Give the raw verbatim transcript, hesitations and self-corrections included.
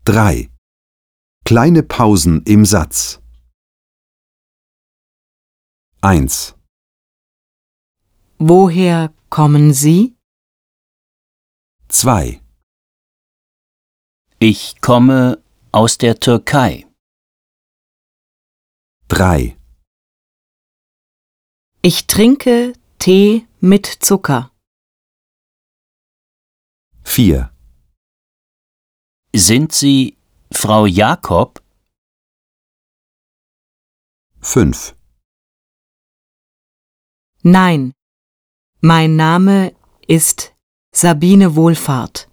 drei. Kleine Pausen im Satz. eins. Woher kommen Sie? zwei. Ich komme aus der Türkei. drei. Ich trinke Tee mit Zucker. vier. Sind Sie Frau Jakob? fünf. Nein, mein Name ist Sabine Wohlfahrt.